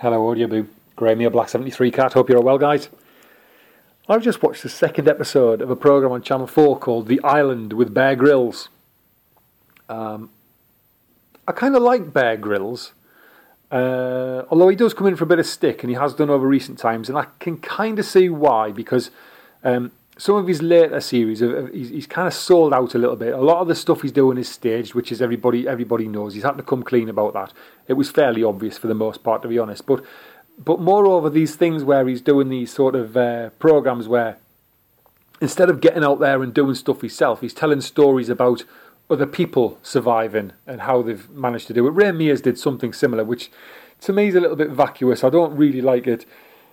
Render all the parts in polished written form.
Hello, Audio Boo. Graham here, Black 73 Cat. Hope you're all well, guys. I've just watched the second episode of a programme on Channel 4 called The Island with Bear Grylls. I kind of like Bear Grylls, although he does come in for a bit of stick, and he has done over recent times, and I can kind of see why, because some of his later series, he's kind of sold out a little bit. A lot of the stuff he's doing is staged, which is everybody knows. He's had to come clean about that. It was fairly obvious for the most part, to be honest. But moreover, these things where he's doing these sort of programmes where instead of getting out there and doing stuff himself, he's telling stories about other people surviving and how they've managed to do it. Ray Mears did something similar, which to me is a little bit vacuous. I don't really like it.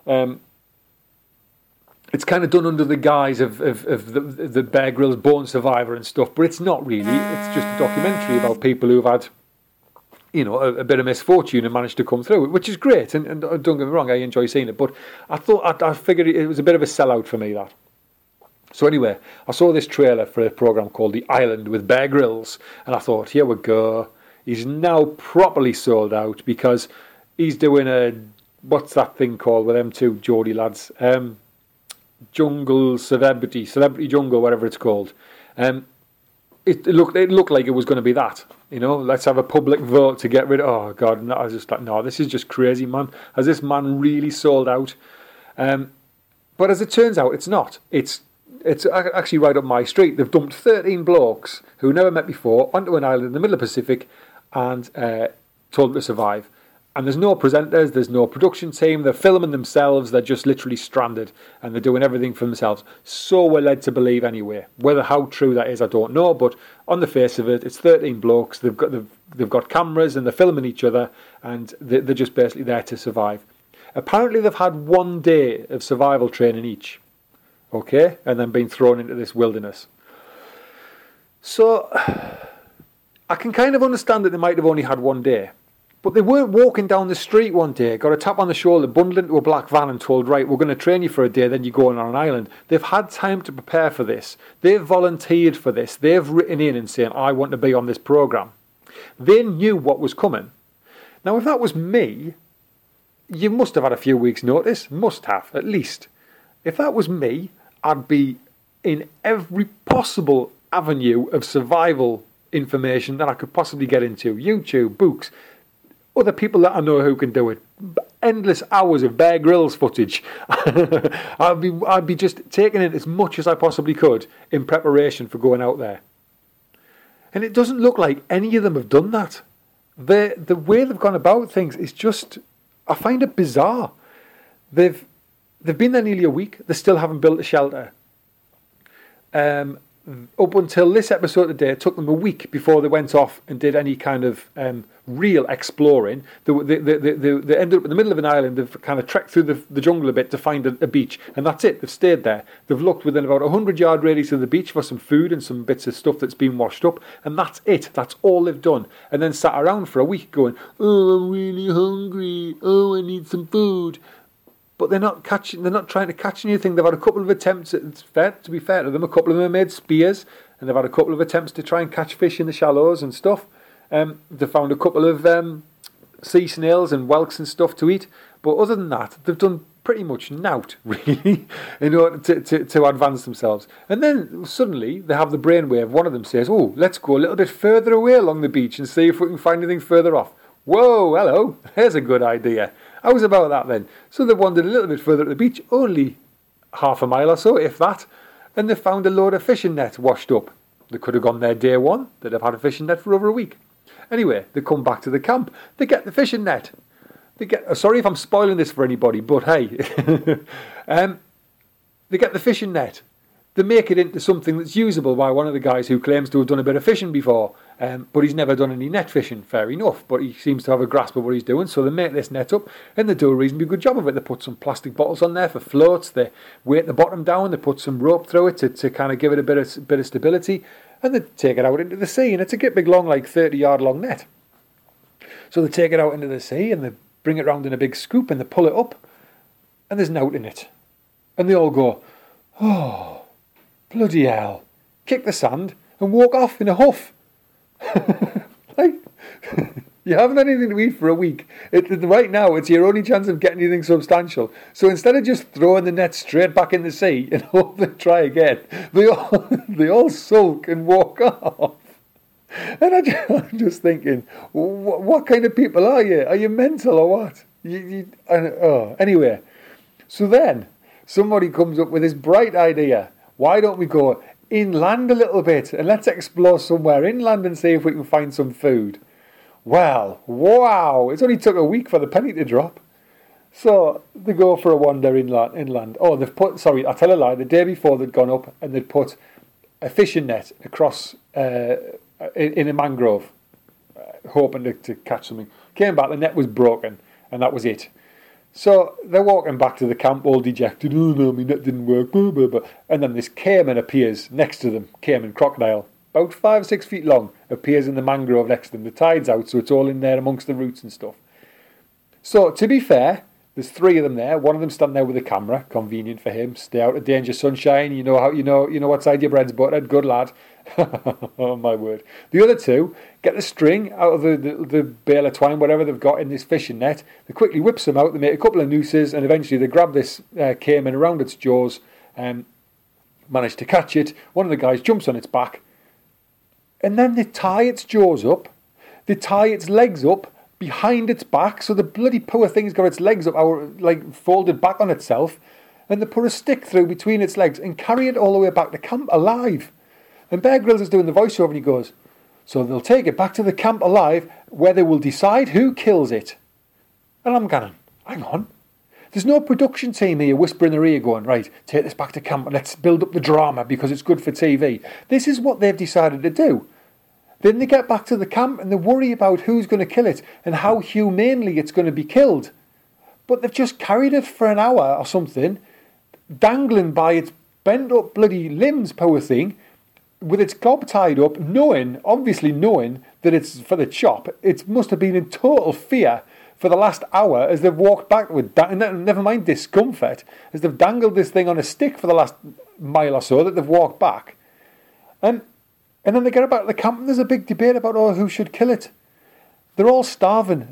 It's kind of done under the guise of the Bear Grylls Born Survivor and stuff, but it's not really. It's just a documentary about people who've had, you know, a bit of misfortune and managed to come through it, which is great. And don't get me wrong, I enjoy seeing it, but I figured it was a bit of a sellout for me, that. So anyway, I saw this trailer for a programme called The Island with Bear Grylls, and I thought, here we go. He's now properly sold out because he's doing what's that thing called with them two Geordie lads? Jungle Celebrity Jungle, whatever it's called. It looked like it was going to be that. You know, let's have a public vote to get rid of. Oh God, no, I was just like, no, this is just crazy, man. Has this man really sold out? But as it turns out, it's not. It's actually right up my street. They've dumped 13 blokes who never met before onto an island in the middle of the Pacific and told them to survive. And there's no presenters, there's no production team, they're filming themselves, they're just literally stranded and they're doing everything for themselves. So we're led to believe anyway. Whether how true that is, I don't know, but on the face of it, it's 13 blokes, they've got cameras and they're filming each other and they're just basically there to survive. Apparently they've had 1 day of survival training each, okay, and then been thrown into this wilderness. So I can kind of understand that they might have only had 1 day. But they weren't walking down the street one day, got a tap on the shoulder, bundled into a black van and told, right, we're going to train you for a day, then you're going on an island. They've had time to prepare for this. They've volunteered for this. They've written in and saying, I want to be on this programme. They knew what was coming. Now, if that was me, you must have had a few weeks' notice. Must have, at least. If that was me, I'd be in every possible avenue of survival information that I could possibly get into. YouTube, books, other people that I know who can do it. Endless hours of Bear Grylls footage. I'd be just taking in as much as I possibly could in preparation for going out there. And it doesn't look like any of them have done that. The way they've gone about things is just, I find it bizarre. They've been there nearly a week. They still haven't built a shelter. Up until this episode today, it took them a week before they went off and did any kind of real exploring. They ended up in the middle of an island. They've kind of trekked through the jungle a bit to find a beach, and that's it. They've stayed there. They've looked within about 100-yard radius of the beach for some food and some bits of stuff that's been washed up, and that's it. That's all they've done. And then sat around for a week going, oh, I'm really hungry. Oh, I need some food. But they're not trying to catch anything. They've had a couple of attempts, to be fair to them, a couple of them have made spears, and they've had a couple of attempts to try and catch fish in the shallows and stuff. They found a couple of sea snails and whelks and stuff to eat. But other than that, they've done pretty much nought, really, in order to advance themselves. And then suddenly they have the brainwave. One of them says, oh, let's go a little bit further away along the beach and see if we can find anything further off. Whoa, hello, there's a good idea. How's about that then? So they wandered a little bit further to the beach, only half a mile or so, if that, and they found a load of fishing net washed up. They could have gone there day one. They'd have had a fishing net for over a week. Anyway, they come back to the camp. They get the fishing net. Sorry if I'm spoiling this for anybody, but hey. They get the fishing net. They make it into something that's usable by one of the guys who claims to have done a bit of fishing before, but he's never done any net fishing, fair enough, but he seems to have a grasp of what he's doing, so they make this net up, and they do a reasonably good job of it. They put some plastic bottles on there for floats, they weight the bottom down, they put some rope through it to kind of give it a bit of stability, and they take it out into the sea, and it's a great big long, like 30-yard long net. So they take it out into the sea, and they bring it round in a big scoop, and they pull it up, and there's nought in it. And they all go, oh, bloody hell, kick the sand and walk off in a huff. Like, You haven't had anything to eat for a week. Right now, it's your only chance of getting anything substantial. So instead of just throwing the net straight back in the sea and hope they try again, they all sulk and walk off. And I'm just thinking, what kind of people are you? Are you mental or what? Anyway, so then somebody comes up with this bright idea. Why don't we go inland a little bit and let's explore somewhere inland and see if we can find some food? Well, wow, it's only took a week for the penny to drop. So they go for a wander inland. Oh, I tell a lie, the day before they'd gone up and they'd put a fishing net across in a mangrove, hoping to catch something. Came back, the net was broken, and that was it. So they're walking back to the camp all dejected. Oh no, my net didn't work. Blah, blah, blah. And then this caiman appears next to them. Caiman crocodile, about 5 or 6 feet long, appears in the mangrove next to them. The tide's out, so it's all in there amongst the roots and stuff. So to be fair, there's 3 of them there. One of them standing there with a camera, convenient for him. Stay out of danger, sunshine. You know what side your bread's buttered. Good lad. Oh my word. The other 2 get the string out of the bale of twine, whatever they've got in this fishing net. They quickly whips them out. They make a couple of nooses, and eventually they grab this caiman around its jaws and manage to catch it. One of the guys jumps on its back, and then they tie its jaws up. They tie its legs up behind its back, so the bloody poor thing's got its legs up, folded back on itself, and they put a stick through between its legs and carry it all the way back to camp alive. And Bear Grylls is doing the voiceover, and he goes, so they'll take it back to the camp alive, where they will decide who kills it. And I'm going, hang on. There's no production team here whispering in their ear going, right, take this back to camp and let's build up the drama because it's good for TV. This is what they've decided to do. Then they get back to the camp and they worry about who's going to kill it and how humanely it's going to be killed. But they've just carried it for an hour or something, dangling by its bent up bloody limbs, poor thing, with its gob tied up, obviously knowing that it's for the chop. It must have been in total fear for the last hour as they've walked back with, never mind discomfort, as they've dangled this thing on a stick for the last mile or so that they've walked back. And then they get back to the camp and there's a big debate about who should kill it. They're all starving.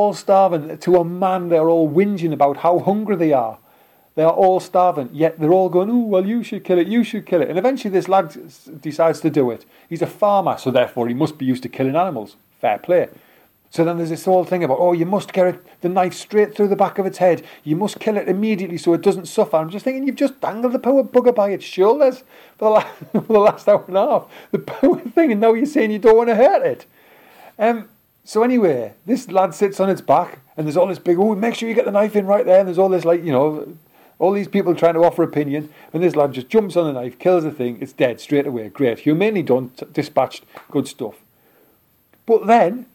To a man, they're all whinging about how hungry they are. They are all starving, yet they're all going, oh, well, you should kill it. And eventually this lad decides to do it. He's a farmer, so therefore he must be used to killing animals. Fair play. So then there's this whole thing about, you must get the knife straight through the back of its head. You must kill it immediately so it doesn't suffer. I'm just thinking, you've just dangled the poor bugger by its shoulders for the last hour and a half. The poor thing, and now you're saying you don't want to hurt it. So anyway, this lad sits on its back, and there's all this big, make sure you get the knife in right there, and there's all this, all these people trying to offer opinion, and this lad just jumps on the knife, kills the thing, it's dead straight away. Great. Humanely done, dispatched, good stuff. But then,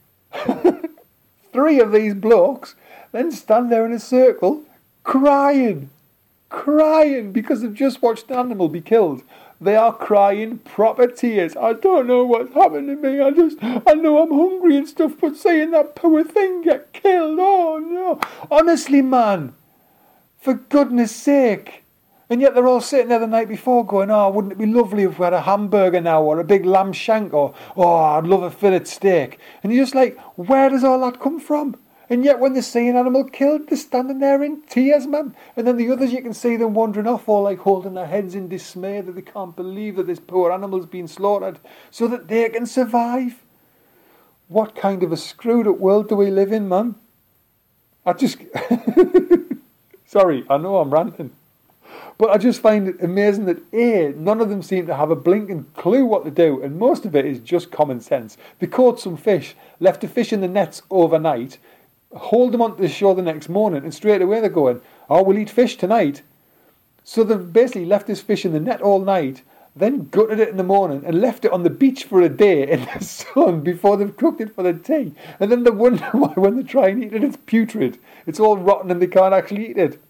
3 of these blokes then stand there in a circle, crying, because they've just watched an animal be killed. They are crying proper tears. I don't know what's happened to me. I know I'm hungry and stuff, but seeing that poor thing get killed, oh no. Honestly, man. For goodness sake. And yet they're all sitting there the night before going, wouldn't it be lovely if we had a hamburger now or a big lamb shank or, I'd love a fillet steak. And you're just like, where does all that come from? And yet when they see an animal killed, they're standing there in tears, man. And then the others, you can see them wandering off all like holding their heads in dismay that they can't believe that this poor animal's been slaughtered so that they can survive. What kind of a screwed up world do we live in, man? Sorry, I know I'm ranting. But I just find it amazing that none of them seem to have a blinking clue what to do, and most of it is just common sense. They caught some fish, left the fish in the nets overnight, hold them onto the shore the next morning, and straight away they're going, we'll eat fish tonight. So they've basically left this fish in the net all night, then gutted it in the morning and left it on the beach for a day in the sun before they've cooked it for the tea. And then they wonder why when they try and eat it, it's putrid. It's all rotten and they can't actually eat it.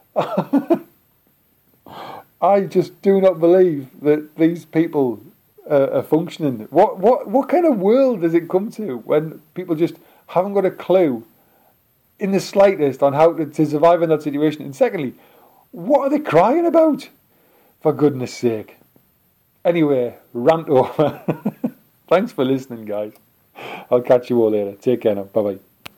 I just do not believe that these people are functioning. What kind of world does it come to when people just haven't got a clue in the slightest on how to survive in that situation? And secondly, what are they crying about? For goodness sake. Anyway, rant over. Thanks for listening, guys. I'll catch you all later. Take care now. Bye bye.